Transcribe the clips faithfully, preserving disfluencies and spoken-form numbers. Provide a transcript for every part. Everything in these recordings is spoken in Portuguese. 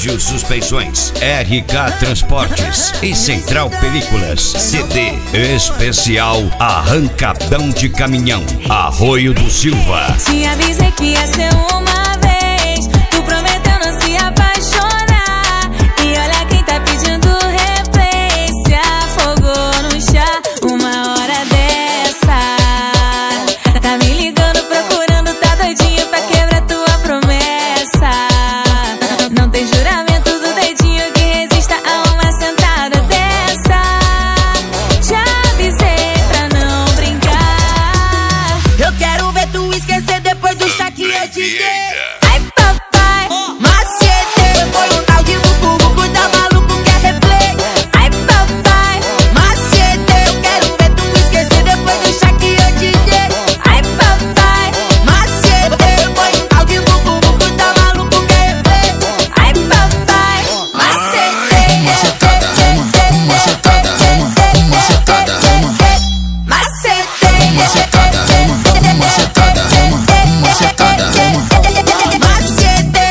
Ágil Suspensões, R K Transportes e Central Películas. C D especial Arrancadão de Caminhão, Arroio do Silva. Te avisei que ia ser uma vez, tu prometeu não se apaixonar. E olha quem tá pedindo replay, se afogou no chá uma hora dessa. Tá me ligando procurando, tá doidinho pra quebrar tua promessa. Não tem juramento do dedinho que resista a uma sentada dessa. Te avisei pra não brincar. Eu quero ver tu esquecer depois do chá que eu te dei. Ai papai, Macete, foi um tal de bubu, tá maluco, quer replay. ai papai, Macete, eu quero ver tu esquecer depois do chá que eu te dei. ai papai, Macete, foi um tal de bubu, tá maluco, quer replay. ai papai, Macete, Macetada, uma, macetada, uma, macetada, uma, macete, macetada, uma, macetada, uma, macetada, uma. macete.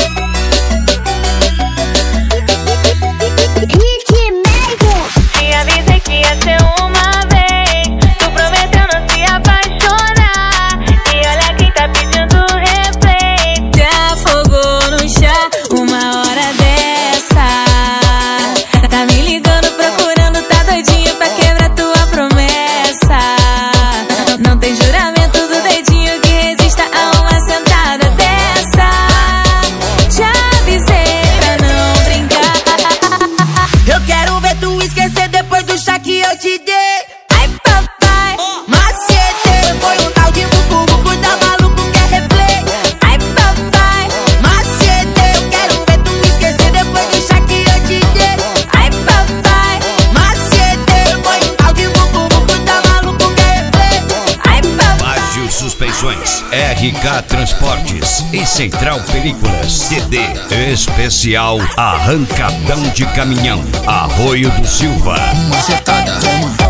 te avisei que ia ser uma vez, tu prometeu não se apaixonar. E olha quem tá pedindo replay, te afogou no chá uma hora dessa. Tá me ligando procurando, tá doidinho pra quebrar tua promessa. Não tem juramento do dedinho que resista a uma sentada dessa. Te avisei pra não brincar. Eu quero ver tu esquecer depois do chá que eu te dei. Ai papai, Macete, foi um tal de bubu, tá maluco, quer replay. ai papai, Macete, eu quero ver tu esquecer depois do chá que eu te dei. ai papai, Macete, foi um tal de bubu, tá maluco, quer replay. ai papai. Ágil Suspensões, R K Transportes e Central Películas. C D especial Arrancadão de Caminhão, Arroio do Silva. Macetada, uma,